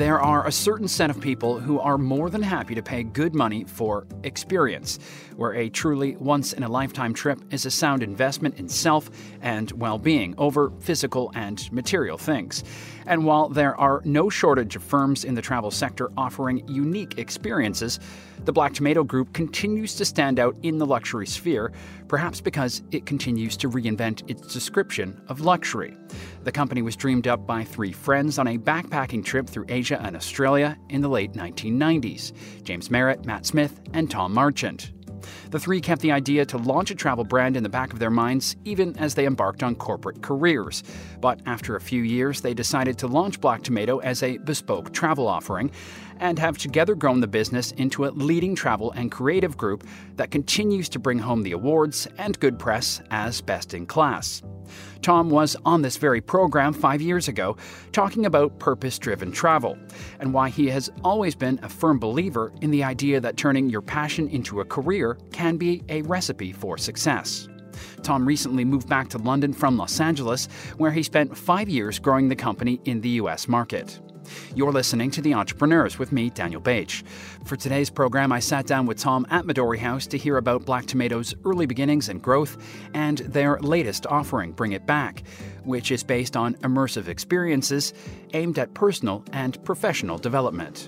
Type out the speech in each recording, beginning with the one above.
there are a certain set of people who are more than happy to pay good money for experience, where a truly once-in-a-lifetime trip is a sound investment in self and well-being over physical and material things. And while there are no shortage of firms in the travel sector offering unique experiences, the Black Tomato Group continues to stand out in the luxury sphere, perhaps because it continues to reinvent its description of luxury. The company was dreamed up by three friends on a backpacking trip through Asia and Australia in the late 1990s: James Merritt, Matt Smith, and Tom Marchant. The three kept the idea to launch a travel brand in the back of their minds even as they embarked on corporate careers. But after a few years, they decided to launch Black Tomato as a bespoke travel offering and have together grown the business into a leading travel and creative group that continues to bring home the awards and good press as best in class. Tom was on this very program 5 years ago talking about purpose-driven travel and why he has always been a firm believer in the idea that turning your passion into a career can be a recipe for success. Tom recently moved back to London from Los Angeles, where he spent 5 years growing the company in the US market. You're listening to The Entrepreneurs with me, Daniel Bache. For today's program, I sat down with Tom at Midori House to hear about Black Tomato's early beginnings and growth and their latest offering, Bring It Back, which is based on immersive experiences aimed at personal and professional development.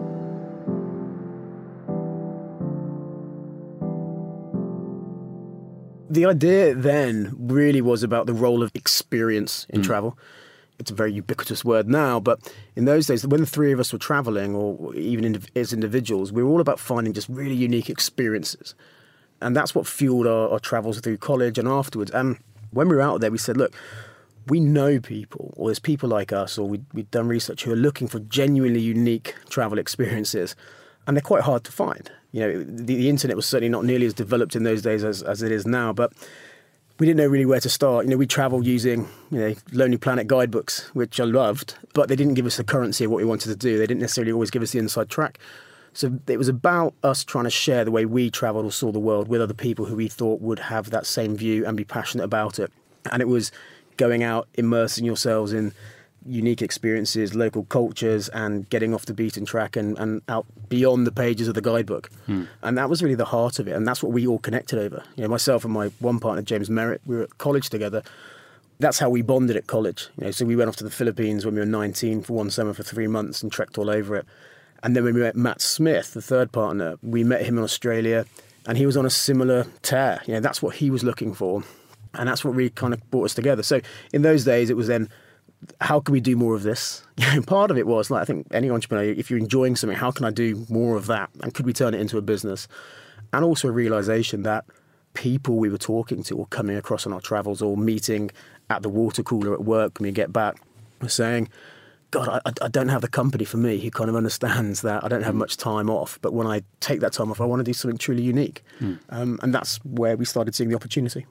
The idea then really was about the role of experience in travel. It's a very ubiquitous word now, but in those days, when the three of us were traveling, or even as individuals, we were all about finding just really unique experiences. And that's what fueled our travels through college and afterwards. And when we were out there, we said, look, we know people, or there's people like us, or we've done research who are looking for genuinely unique travel experiences. And they're quite hard to find. You know, the internet was certainly not nearly as developed in those days as it is now, but we didn't know really where to start. You know, we travelled using, Lonely Planet guidebooks, which I loved, but they didn't give us the currency of what we wanted to do. They didn't necessarily always give us the inside track. So it was about us trying to share the way we travelled or saw the world with other people who we thought would have that same view and be passionate about it. And it was going out, immersing yourselves in unique experiences, local cultures, and getting off the beaten track and out beyond the pages of the guidebook. And that was really the heart of it. And that's what we all connected over. You know, myself and my one partner, James Merritt, we were at college together. That's how we bonded at college. You know, so we went off to the Philippines when we were 19 for one summer for 3 months and trekked all over it. And then when we met Matt Smith, the third partner, we met him in Australia and he was on a similar tear. You know, that's what he was looking for. And that's what really kind of brought us together. So in those days, it was then, how can we do more of this? Part of it was, like, I think any entrepreneur, if you're enjoying something, how can I do more of that? And could we turn it into a business? And also a realization that people we were talking to or coming across on our travels or meeting at the water cooler at work when we get back were saying, God, I don't have the company for me who kind of understands that I don't have much time off. But when I take that time off, I want to do something truly unique. And that's where we started seeing the opportunity.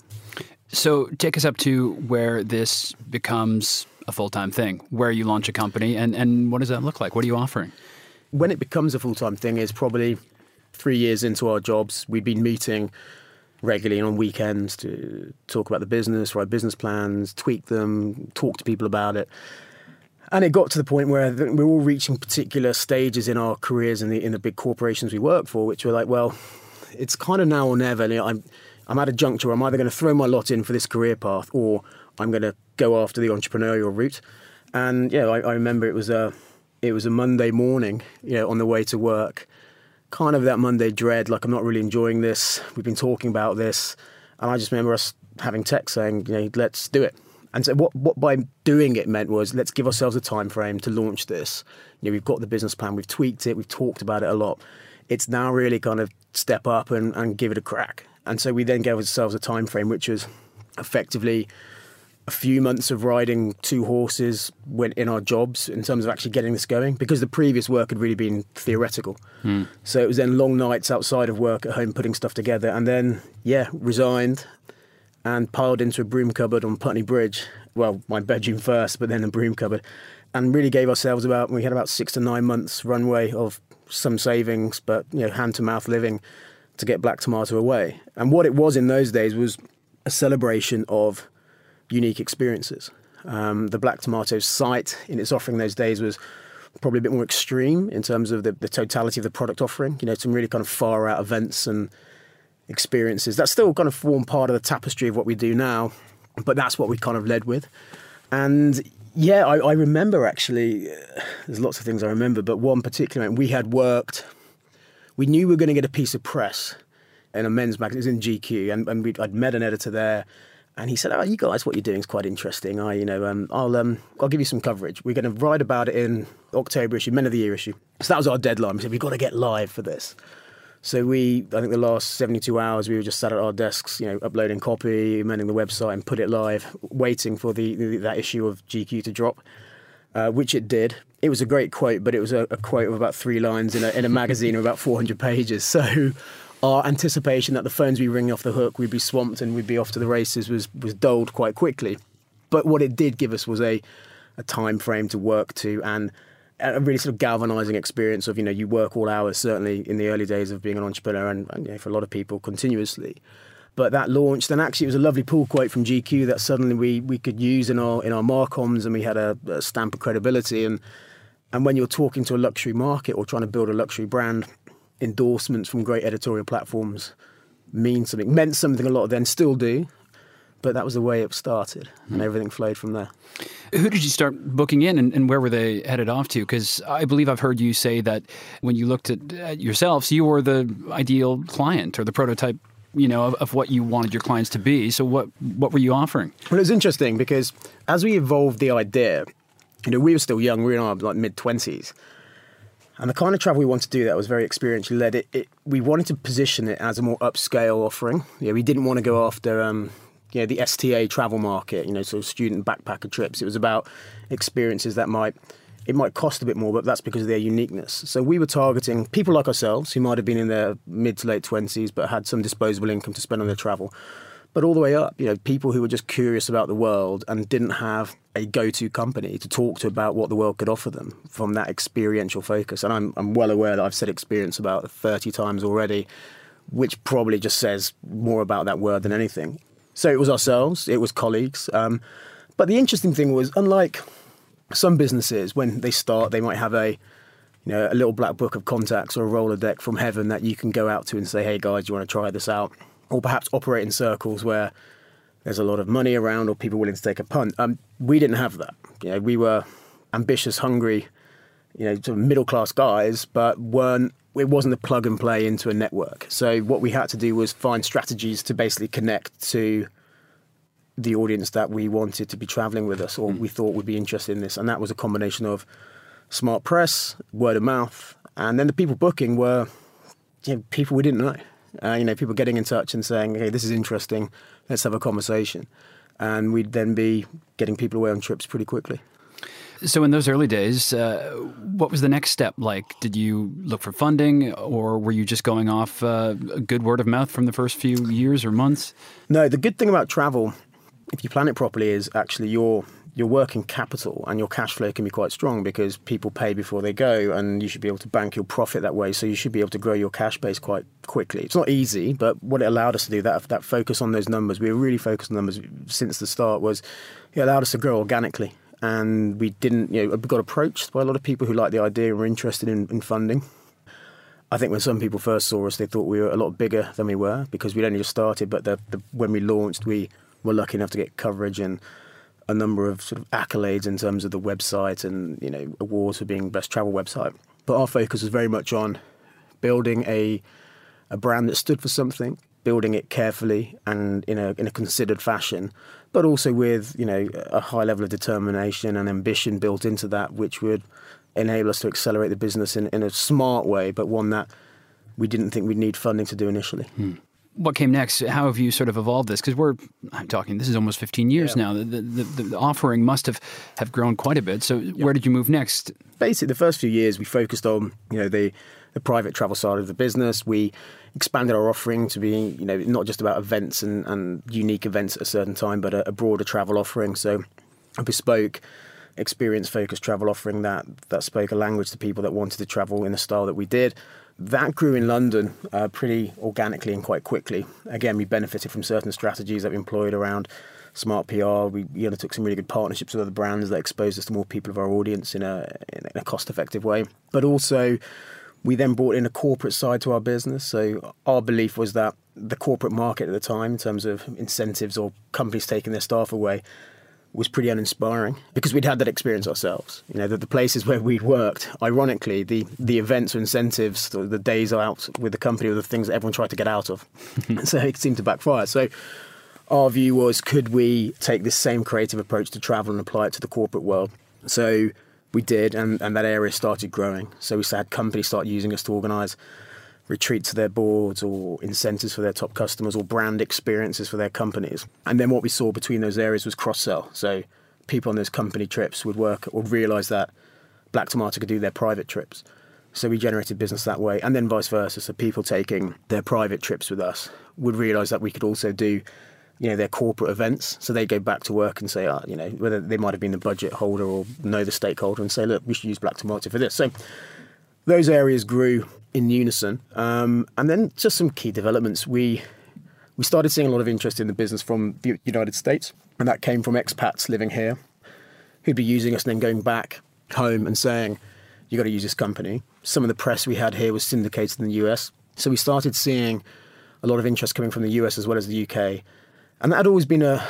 So take us up to where this becomes a full-time thing, where you launch a company, and what does that look like? What are you offering? When it becomes a full-time thing is probably 3 years into our jobs. We've been meeting regularly on weekends to talk about the business, write business plans, tweak them, talk to people about it. And it got to the point where we're all reaching particular stages in our careers in the big corporations we work for, which were like, well, it's kind of now or never. You know, I'm at a juncture where I'm either going to throw my lot in for this career path or I'm going to go after the entrepreneurial route. And yeah, I remember it was a Monday morning, on the way to work, kind of that Monday dread, like I'm not really enjoying this. We've been talking about this. And I just remember us having text saying, let's do it. And so what by doing it meant was, let's give ourselves a time frame to launch this. We've got the business plan, we've tweaked it, we've talked about it a lot. It's now really kind of step up and give it a crack. And so we then gave ourselves a time frame, which was effectively a few months of riding 2 horses in our jobs in terms of actually getting this going, because the previous work had really been theoretical. So it was then long nights outside of work at home putting stuff together, and then, resigned and piled into a broom cupboard on Putney Bridge. Well, my bedroom first, but then a broom cupboard. And really gave ourselves we had about 6 to 9 months runway of some savings, but, hand-to-mouth living to get Black Tomato away. And what it was in those days was a celebration of unique experiences. The Black Tomato site in its offering those days was probably a bit more extreme in terms of the totality of the product offering. Some really kind of far out events and experiences that still kind of form part of the tapestry of what we do now, but that's what we kind of led with. And yeah, I remember actually, there's lots of things I remember, but one particular, we knew we were going to get a piece of press in a men's magazine. It was in GQ, and I'd met an editor there, and he said, "Oh, you guys, what you're doing is quite interesting. I'll give you some coverage. We're going to write about it in October issue, Men of the Year issue." So that was our deadline. We said, we've got to get live for this. So I think the last 72 hours, we were just sat at our desks, uploading copy, amending the website, and put it live, waiting for that issue of GQ to drop, which it did. It was a great quote, but it was a quote of about 3 lines in a magazine of about 400 pages. So our anticipation that the phones would be ringing off the hook, we'd be swamped and we'd be off to the races was dulled quite quickly. But what it did give us was a time frame to work to, and a really sort of galvanising experience of, you work all hours, certainly in the early days of being an entrepreneur, and for a lot of people, continuously. But that launched, and actually it was a lovely pull quote from GQ that suddenly we could use in our Marcoms, and we had a stamp of credibility. And when you're talking to a luxury market or trying to build a luxury brand, endorsements from great editorial platforms meant something a lot then, still do. But that was the way it started, and everything flowed from there. Who did you start booking in, and where were they headed off to? Because I believe I've heard you say that when you looked at yourselves, you were the ideal client or the prototype, of what you wanted your clients to be. So what were you offering? Well, it was interesting because as we evolved the idea, we were still young. We were in our mid-20s. And the kind of travel we wanted to do that was very experientially led. We wanted to position it as a more upscale offering. We didn't want to go after the STA travel market, sort of student backpacker trips. It was about experiences that might cost a bit more, but that's because of their uniqueness. So we were targeting people like ourselves who might have been in their mid to late 20s but had some disposable income to spend on their travel. But all the way up, people who were just curious about the world and didn't have a go-to company to talk to about what the world could offer them from that experiential focus. And I'm well aware that I've said experience about 30 times already, which probably just says more about that word than anything. So it was ourselves, it was colleagues. But the interesting thing was, unlike some businesses, when they start, they might have a little black book of contacts or a Rolodeck from heaven that you can go out to and say, "Hey guys, do you want to try this out?" Or perhaps operate in circles where there's a lot of money around or people willing to take a punt. We didn't have that. We were ambitious, hungry, sort of middle-class guys, but it wasn't a plug and play into a network. So what we had to do was find strategies to basically connect to the audience that we wanted to be traveling with us or we thought would be interested in this. And that was a combination of smart press, word of mouth, and then the people booking were people we didn't know. People getting in touch and saying, "Okay, this is interesting, let's have a conversation." And we'd then be getting people away on trips pretty quickly. So in those early days, what was the next step like? Did you look for funding, or were you just going off a good word of mouth from the first few years or months? No, the good thing about travel, if you plan it properly, is actually your working capital and your cash flow can be quite strong because people pay before they go, and you should be able to bank your profit that way. So you should be able to grow your cash base quite quickly. It's not easy, but what it allowed us to do, that focus on those numbers, we were really focused on numbers since the start, was it allowed us to grow organically. And we got approached by a lot of people who liked the idea and were interested in funding. I think when some people first saw us, they thought we were a lot bigger than we were because we'd only just started. But when we launched, we were lucky enough to get coverage and a number of sort of accolades in terms of the website and awards for being best travel website. But our focus was very much on building a brand that stood for something, building it carefully and in a considered fashion, but also with a high level of determination and ambition built into that, which would enable us to accelerate the business in a smart way, but one that we didn't think we'd need funding to do initially. What came next? How have you sort of evolved this? Because this is almost 15 years now. The offering must have grown quite a bit. So where did you move next? Basically, the first few years we focused on the private travel side of the business. We expanded our offering to be not just about events and unique events at a certain time, but a broader travel offering. So a bespoke, experience-focused travel offering that spoke a language to people that wanted to travel in the style that we did. That grew in London pretty organically and quite quickly. Again, we benefited from certain strategies that we employed around smart PR. We undertook some really good partnerships with other brands that exposed us to more people of our audience in a cost-effective way. But also, we then brought in a corporate side to our business. So our belief was that the corporate market at the time, in terms of incentives or companies taking their staff away, was pretty uninspiring because we'd had that experience ourselves. You know, the places where we'd worked, ironically, the events or incentives, the days out with the company were the things that everyone tried to get out of. So it seemed to backfire. So our view was, could we take this same creative approach to travel and apply it to the corporate world? So we did, and that area started growing. So we had companies start using us to organise retreats to their boards or incentives for their top customers or brand experiences for their companies. And then what we saw between those areas was cross-sell. So people on those company trips would realise that Black Tomato could do their private trips. So we generated business that way, and then vice versa. So people taking their private trips with us would realise that we could also do, you know, their corporate events. So they go back to work and say, you know, whether they might have been the budget holder or know the stakeholder and say, look, we should use Black Tomato for this. So those areas grew in unison. And then just some key developments. We started seeing a lot of interest in the business from the United States, and that came from expats living here who'd be using us and then going back home and saying, you got to use this company. Some of the press we had here was syndicated in the US. So we started seeing a lot of interest coming from the US as well as the UK. And that had always been a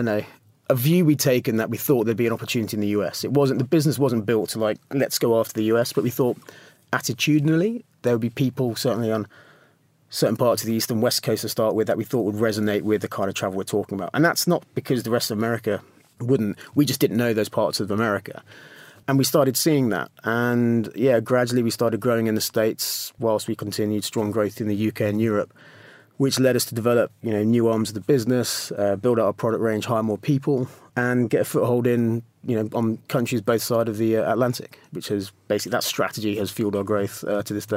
view we'd taken that we thought there'd be an opportunity in the US. The business wasn't built to like, let's go after the US, but we thought attitudinally, there would be people certainly on certain parts of the East and West Coast to start with that we thought would resonate with the kind of travel we're talking about. And that's not because the rest of America wouldn't. We just didn't know those parts of America. And we started seeing that. And yeah, gradually we started growing in the States whilst we continued strong growth in the UK and Europe, which led us to develop, you know, new arms of the business, build out our product range, hire more people, and get a foothold in, you know, on countries both sides of the Atlantic, which has basically, that strategy has fueled our growth to this day.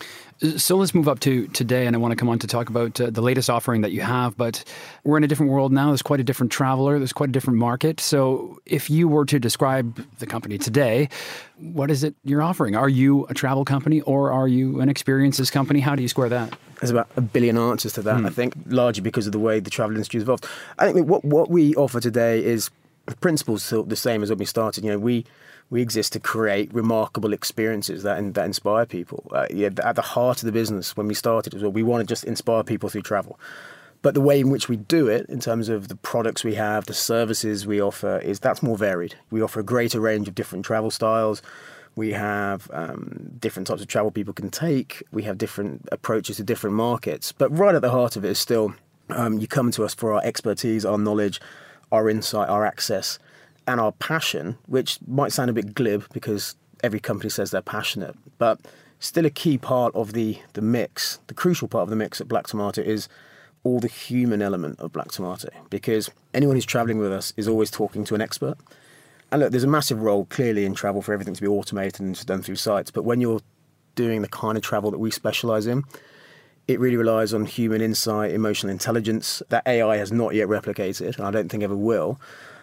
So let's move up to today, and I want to come on to talk about the latest offering that you have, but we're in a different world now. There's quite a different traveler. There's quite a different market. So if you were to describe the company today, what is it you're offering? Are you a travel company or are you an experiences company? How do you square that? There's about a billion answers to that, I think, largely because of the way the travel industry has evolved. I think what we offer today is the principles still the same as when we started. You know, we exist to create remarkable experiences that inspire people. At the heart of the business when we started was, well, we want to just inspire people through travel. But the way in which we do it, in terms of the products we have, the services we offer, that's more varied. We offer a greater range of different travel styles. We have different types of travel people can take. We have different approaches to different markets. But right at the heart of it is still, you come to us for our expertise, our knowledge, our insight, our access, and our passion, which might sound a bit glib because every company says they're passionate, but still a key part of the mix, the crucial part of the mix at Black Tomato is all the human element of Black Tomato, because anyone who's traveling with us is always talking to an expert. And look, there's a massive role clearly in travel for everything to be automated and just done through sites, but when you're doing the kind of travel that we specialize in, it really relies on human insight, emotional intelligence that AI has not yet replicated, and I don't think ever will.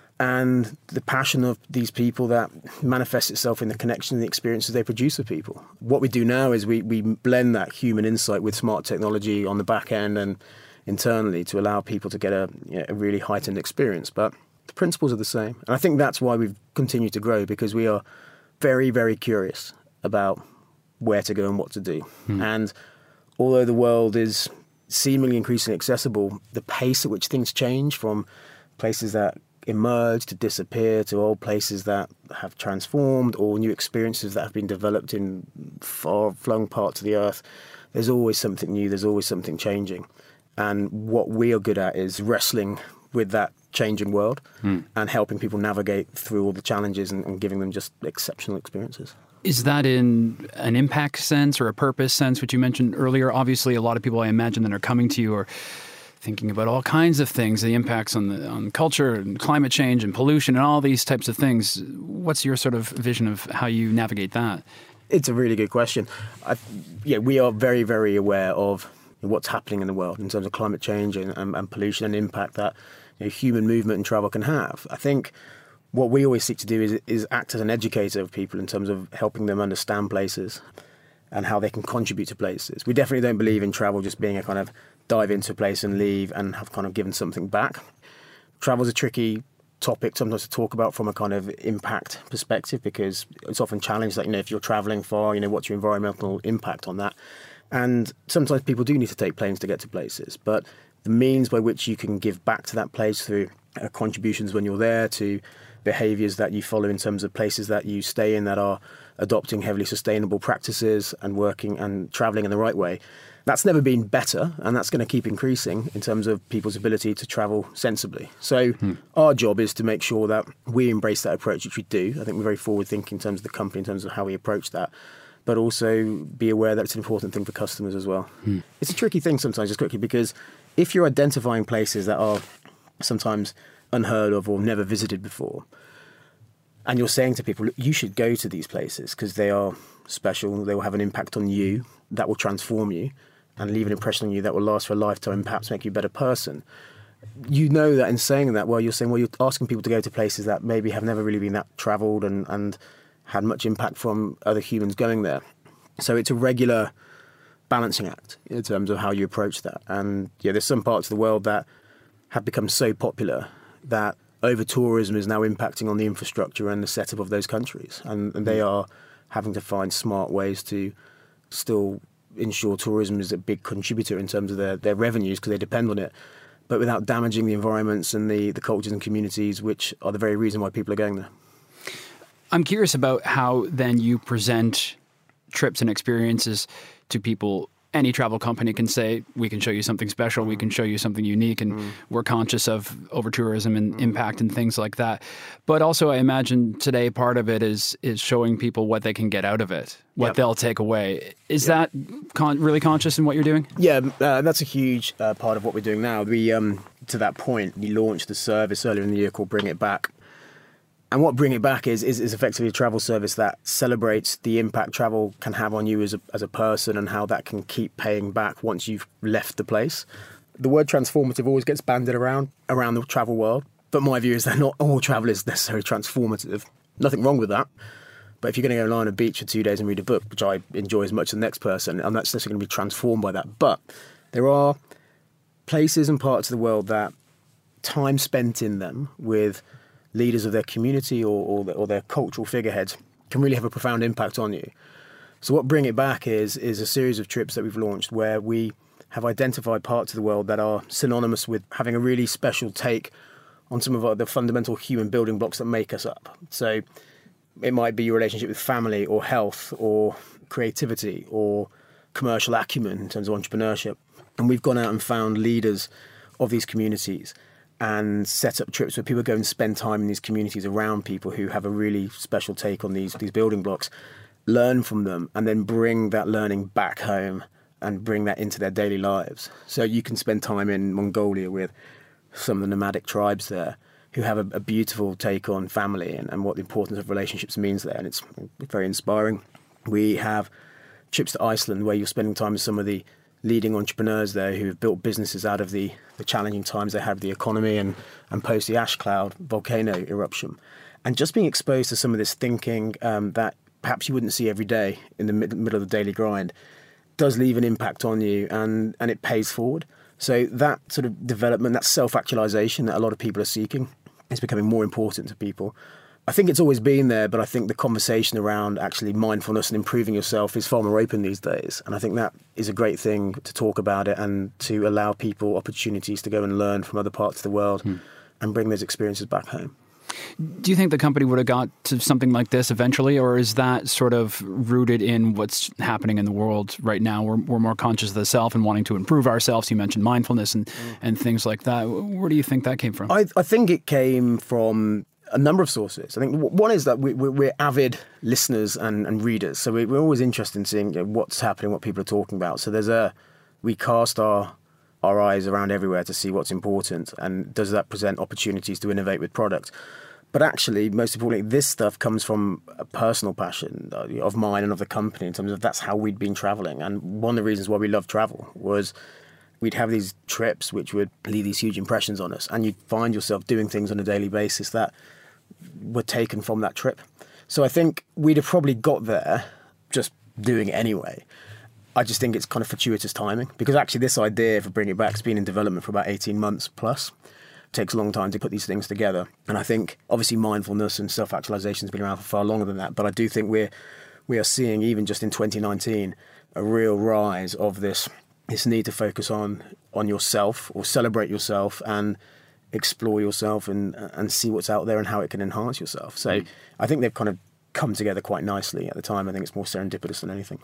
And the passion of these people that manifests itself in the connection and the experiences they produce with people. What we do now is we blend that human insight with smart technology on the back end and internally to allow people to get a really heightened experience. But the principles are the same. And I think that's why we've continued to grow, because we are very, very curious about where to go and what to do. And although the world is seemingly increasingly accessible, the pace at which things change from places that emerge to disappear to old places that have transformed or new experiences that have been developed in far-flung parts of the earth, there's always something new, there's always something changing. And what we are good at is wrestling with that changing world and helping people navigate through all the challenges and giving them just exceptional experiences. Is that in an impact sense or a purpose sense, which you mentioned earlier? Obviously, a lot of people I imagine that are coming to you are thinking about all kinds of things, the impacts on culture and climate change and pollution and all these types of things. What's your sort of vision of how you navigate that? It's a really good question. We are very, very aware of what's happening in the world in terms of climate change and pollution and impact that human movement and travel can have. I think what we always seek to do is act as an educator of people in terms of helping them understand places and how they can contribute to places. We definitely don't believe in travel just being a kind of dive into a place and leave and have kind of given something back. travel's a tricky topic sometimes to talk about from a kind of impact perspective, because it's often challenged that, if you're traveling far, what's your environmental impact on that? And sometimes people do need to take planes to get to places, but the means by which you can give back to that place through contributions when you're there, to behaviours that you follow in terms of places that you stay in that are adopting heavily sustainable practices and working and travelling in the right way, that's never been better, and that's going to keep increasing in terms of people's ability to travel sensibly. So our job is to make sure that we embrace that approach, which we do. I think we're very forward-thinking in terms of the company, in terms of how we approach that, but also be aware that it's an important thing for customers as well. It's a tricky thing sometimes, just quickly, because if you're identifying places that are sometimes unheard of or never visited before, and you're saying to people, look, you should go to these places because they are special, they will have an impact on you that will transform you and leave an impression on you that will last for a lifetime and perhaps make you a better person. You know that in saying that, you're saying, you're asking people to go to places that maybe have never really been that travelled and had much impact from other humans going there. So it's a regular balancing act in terms of how you approach that. And there's some parts of the world that have become so popular that over-tourism is now impacting on the infrastructure and the setup of those countries. And they are having to find smart ways to still ensure tourism is a big contributor in terms of their revenues, because they depend on it, but without damaging the environments and the cultures and communities, which are the very reason why people are going there. I'm curious about how then you present trips and experiences to people. Any travel company can say, we can show you something special, we can show you something unique, and we're conscious of over-tourism and impact and things like that. But also, I imagine today part of it is showing people what they can get out of it, what they'll take away. Is that really conscious in what you're doing? Yeah, that's a huge part of what we're doing now. We, to that point, we launched the service earlier in the year called Bring It Back. And what Bring It Back is effectively a travel service that celebrates the impact travel can have on you as a person, and how that can keep paying back once you've left the place. The word transformative always gets bandied around the travel world, but my view is that not all travel is necessarily transformative. Nothing wrong with that. But if you're going to go lie on a beach for 2 days and read a book, which I enjoy as much as the next person, I'm not necessarily going to be transformed by that. But there are places and parts of the world that time spent in them with leaders of their community or their cultural figureheads can really have a profound impact on you. So what Bring It Back is a series of trips that we've launched where we have identified parts of the world that are synonymous with having a really special take on some of the fundamental human building blocks that make us up. So it might be your relationship with family or health or creativity or commercial acumen in terms of entrepreneurship. And we've gone out and found leaders of these communities and set up trips where people go and spend time in these communities around people who have a really special take on these building blocks, learn from them, and then bring that learning back home and bring that into their daily lives. So you can spend time in Mongolia with some of the nomadic tribes there who have a beautiful take on family and what the importance of relationships means there, and it's very inspiring. We have trips to Iceland where you're spending time with some of the leading entrepreneurs there who have built businesses out of the challenging times they had with the economy and post the ash cloud volcano eruption. And just being exposed to some of this thinking that perhaps you wouldn't see every day in the middle of the daily grind does leave an impact on you, and it pays forward. So that sort of development, that self-actualization that a lot of people are seeking is becoming more important to people. I think it's always been there, but I think the conversation around actually mindfulness and improving yourself is far more open these days. And I think that is a great thing to talk about it and to allow people opportunities to go and learn from other parts of the world and bring those experiences back home. Do you think the company would have got to something like this eventually, or is that sort of rooted in what's happening in the world right now? We're more conscious of the self and wanting to improve ourselves. You mentioned mindfulness and things like that. Where do you think that came from? I think it came from a number of sources. I think one is that we're avid listeners and readers, so we're always interested in seeing what's happening, what people are talking about. So we cast our eyes around everywhere to see what's important, and does that present opportunities to innovate with products. But actually, most importantly, this stuff comes from a personal passion of mine and of the company in terms of that's how we'd been traveling. And one of the reasons why we love travel was we'd have these trips which would leave these huge impressions on us, and you'd find yourself doing things on a daily basis that were taken from that trip. So I think we'd have probably got there just doing it anyway. I just think it's kind of fortuitous timing, because actually this idea for Bring It Back has been in development for about 18 months plus. takes a long time to put these things together. And I think obviously mindfulness and self-actualization has been around for far longer than that. But I do think we are seeing, even just in 2019, a real rise of this need to focus on yourself, or celebrate yourself and explore yourself and see what's out there and how it can enhance yourself. So I think they've kind of come together quite nicely at the time. I think it's more serendipitous than anything.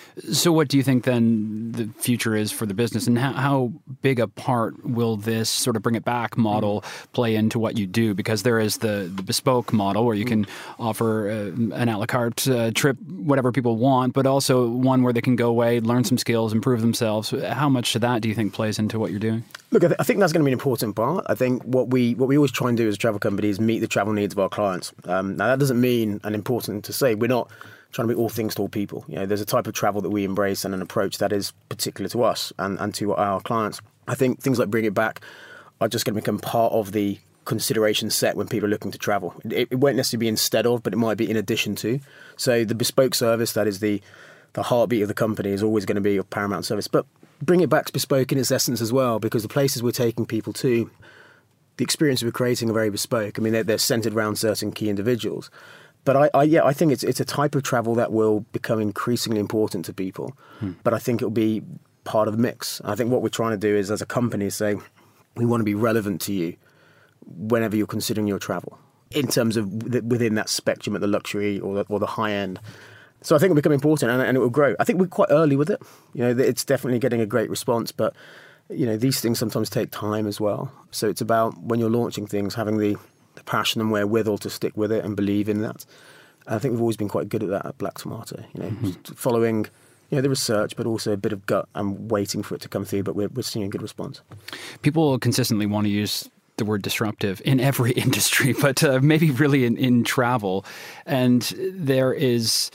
So what do you think then the future is for the business, and how big a part will this sort of bring it back model play into what you do? Because there is the bespoke model where you can offer an a la carte trip, whatever people want, but also one where they can go away, learn some skills, improve themselves. How much of that do you think plays into what you're doing? Look, I think that's going to be an important part. I think what we always try and do as a travel company is meet the travel needs of our clients. Now, that doesn't mean, and important to say, we're not trying to be all things to all people. There's a type of travel that we embrace and an approach that is particular to us and to our clients. I think things like Bring It Back are just going to become part of the consideration set when people are looking to travel. It won't necessarily be instead of, but it might be in addition to. So the bespoke service, that is the heartbeat of the company, is always going to be of paramount service. But Bring It Back's bespoke in its essence as well, because the places we're taking people to, the experiences we're creating are very bespoke. I mean, they're centered around certain key individuals. But I think it's a type of travel that will become increasingly important to people. But I think it'll be part of the mix. I think what we're trying to do is, as a company, say we want to be relevant to you whenever you're considering your travel, in terms of within that spectrum at the luxury or the high end. So I think it'll become important and it will grow. I think we're quite early with it. It's definitely getting a great response, but these things sometimes take time as well. So it's about, when you're launching things, having the passion and wherewithal to stick with it and believe in that. And I think we've always been quite good at that at Black Tomato, following the research, but also a bit of gut and waiting for it to come through. But we're seeing a good response. People consistently want to use the word disruptive in every industry, but maybe really in travel. And there is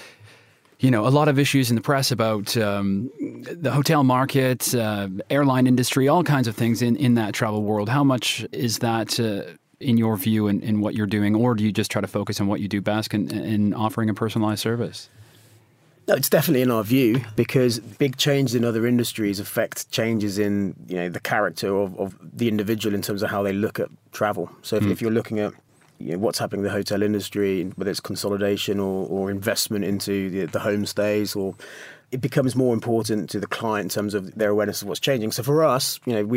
a lot of issues in the press about the hotel market, airline industry, all kinds of things in that travel world. How much is that in your view in what you're doing, or do you just try to focus on what you do best in offering a personalized service? No, it's definitely in our view, because big changes in other industries affect changes in the character of the individual in terms of how they look at travel. So if you're looking at what's happening in the hotel industry, whether it's consolidation or investment into the homestays, or it becomes more important to the client in terms of their awareness of what's changing. So for us,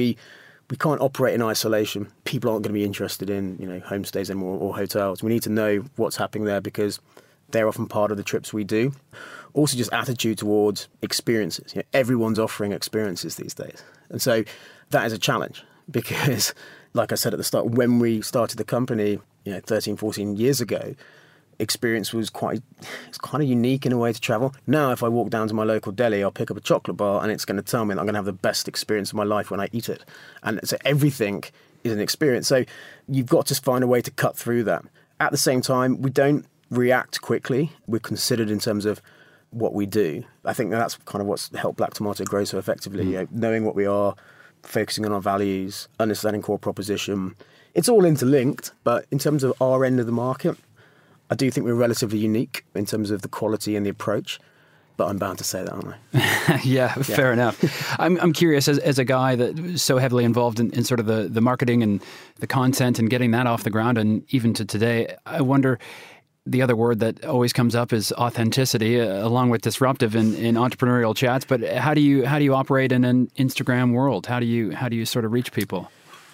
we can't operate in isolation. People aren't going to be interested in homestays anymore or hotels. We need to know what's happening there, because they're often part of the trips we do. Also, just attitude towards experiences. Everyone's offering experiences these days, and so that is a challenge, because, like I said at the start, when we started the company 13, 14 years ago, experience was kind of unique in a way to travel. Now, if I walk down to my local deli, I'll pick up a chocolate bar and it's going to tell me that I'm going to have the best experience of my life when I eat it. And so everything is an experience. So you've got to find a way to cut through that. At the same time, we don't react quickly. We're considered in terms of what we do. I think that's kind of what's helped Black Tomato grow so effectively. Knowing what we are, focusing on our values, understanding core proposition. It's all interlinked, but in terms of our end of the market, I do think we're relatively unique in terms of the quality and the approach, but I'm bound to say that, aren't I? Yeah, fair enough. I'm curious, as a guy that's so heavily involved in sort of the marketing and the content and getting that off the ground, and even to today, I wonder, the other word that always comes up is authenticity, along with disruptive in entrepreneurial chats. But how do you operate in an Instagram world? How do you sort of reach people?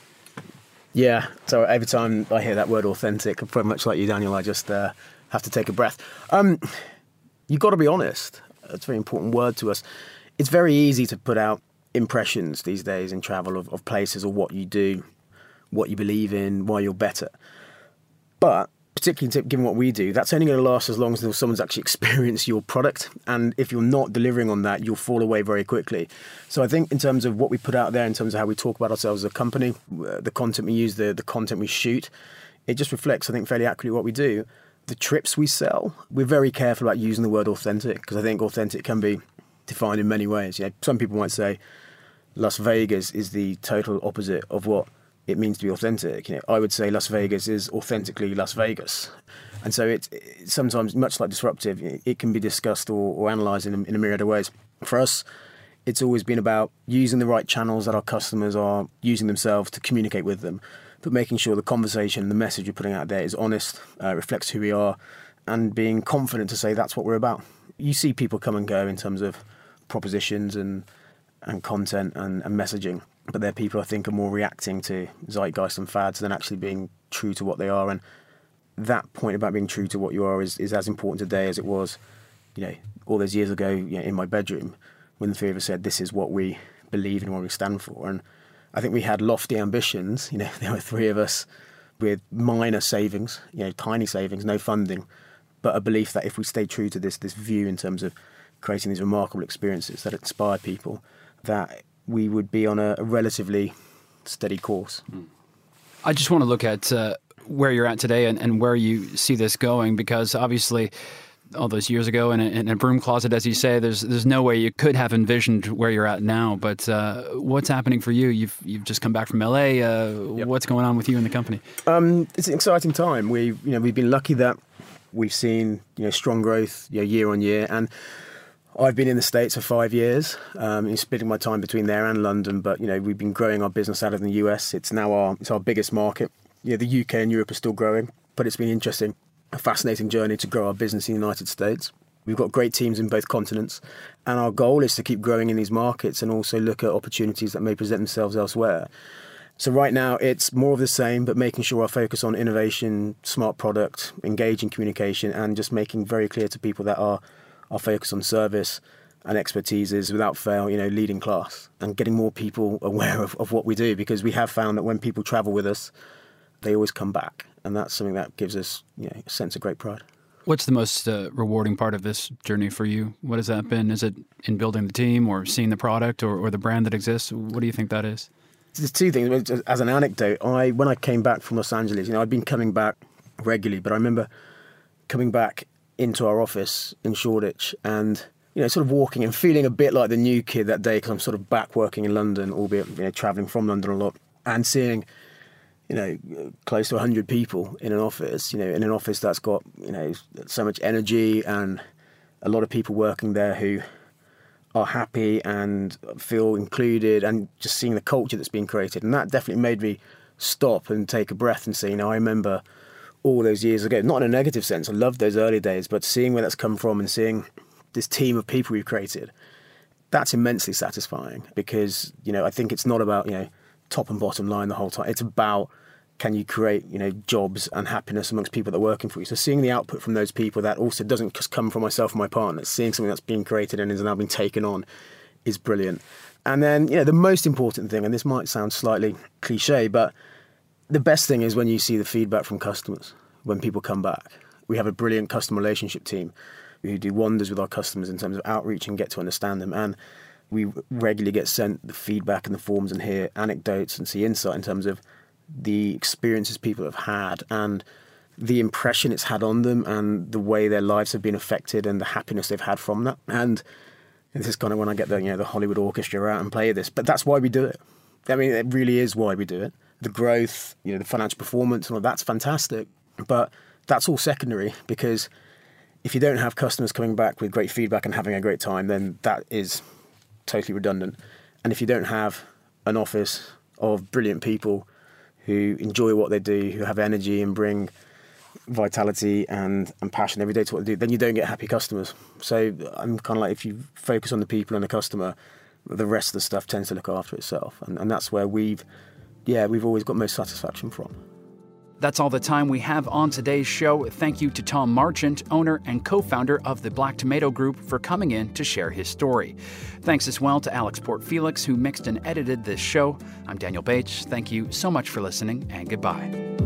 Yeah, so every time I hear that word authentic, pretty much like you, Daniel, I just have to take a breath. You've got to be honest. It's a very important word to us. It's very easy to put out impressions these days in travel of places or what you do, what you believe in, why you're better. But particularly given what we do, that's only going to last as long as someone's actually experienced your product. And if you're not delivering on that, you'll fall away very quickly. So I think in terms of what we put out there, in terms of how we talk about ourselves as a company, the content we use, the content we shoot, it just reflects, I think, fairly accurately what we do. The trips we sell, we're very careful about using the word authentic, because I think authentic can be defined in many ways. Some people might say Las Vegas is the total opposite of what it means to be authentic. I would say Las Vegas is authentically Las Vegas. And so it's sometimes, much like disruptive, it can be discussed or analysed in a myriad of ways. For us, It's always been about using the right channels that our customers are using themselves to communicate with them, but making sure the conversation and the message we're putting out there is honest, reflects who we are, and being confident to say that's what we're about. You see people come and go in terms of propositions and content and messaging, but they're people I think are more reacting to zeitgeist and fads than actually being true to what they are. And that point about being true to what you are is as important today as it was, all those years ago, in my bedroom, when the three of us said, this is what we believe and what we stand for. And I think we had lofty ambitions. There were three of us with minor savings, tiny savings, no funding, but a belief that if we stayed true to this view in terms of creating these remarkable experiences that inspire people, that we would be on a relatively steady course. I just want to look at where you're at today and where you see this going, because obviously all those years ago in a broom closet, as you say, there's no way you could have envisioned where you're at now. But what's happening for you? You've just come back from LA. Yep. What's going on with you and the company? It's an exciting time. We've been lucky that we've seen strong growth year on year, and I've been in the States for 5 years, splitting my time between there and London. But we've been growing our business out of the US. It's now our biggest market. The UK and Europe are still growing, but it's been interesting. A fascinating journey to grow our business in the United States. We've got great teams in both continents, and our goal is to keep growing in these markets and also look at opportunities that may present themselves elsewhere. So right now it's more of the same, but making sure our focus on innovation, smart product, engaging communication, and just making very clear to people that our focus on service and expertise is without fail, leading class, and getting more people aware of what we do, because we have found that when people travel with us, they always come back. And that's something that gives us a sense of great pride. What's the most rewarding part of this journey for you? What has that been? Is it in building the team or seeing the product or the brand that exists? What do you think that is? There's two things. As an anecdote, when I came back from Los Angeles, I'd been coming back regularly, but I remember coming back into our office in Shoreditch and sort of walking and feeling a bit like the new kid that day, because I'm sort of back working in London, albeit travelling from London a lot, and seeing close to 100 people in an office, in an office that's got, so much energy, and a lot of people working there who are happy and feel included, and just seeing the culture that's being created. And that definitely made me stop and take a breath and say, I remember all those years ago, not in a negative sense, I loved those early days, but seeing where that's come from and seeing this team of people we've created, that's immensely satisfying, because, I think it's not about, top and bottom line the whole time. It's about, can you create, jobs and happiness amongst people that are working for you? So seeing the output from those people, that also doesn't just come from myself and my partner, seeing something that's being created and is now being taken on is brilliant. And then, the most important thing, and this might sound slightly cliche, but the best thing is when you see the feedback from customers, when people come back. We have a brilliant customer relationship team who do wonders with our customers in terms of outreach and get to understand them. And we regularly get sent the feedback and the forms and hear anecdotes and see insight in terms of the experiences people have had and the impression it's had on them and the way their lives have been affected and the happiness they've had from that. And this is kind of when I get the Hollywood orchestra out and play this, but that's why we do it. I mean, it really is why we do it. The growth, the financial performance and all that's fantastic, but that's all secondary, because if you don't have customers coming back with great feedback and having a great time, then that is totally redundant. And if you don't have an office of brilliant people who enjoy what they do, who have energy and bring vitality and passion every day to what they do, then you don't get happy customers. So I'm kind of like, if you focus on the people and the customer, the rest of the stuff tends to look after itself. And that's where we've always got most satisfaction from. That's all the time we have on today's show. Thank you to Tom Marchant, owner and co-founder of the Black Tomato Group, for coming in to share his story. Thanks as well to Alex Port-Felix, who mixed and edited this show. I'm Daniel Bates. Thank you so much for listening, and goodbye.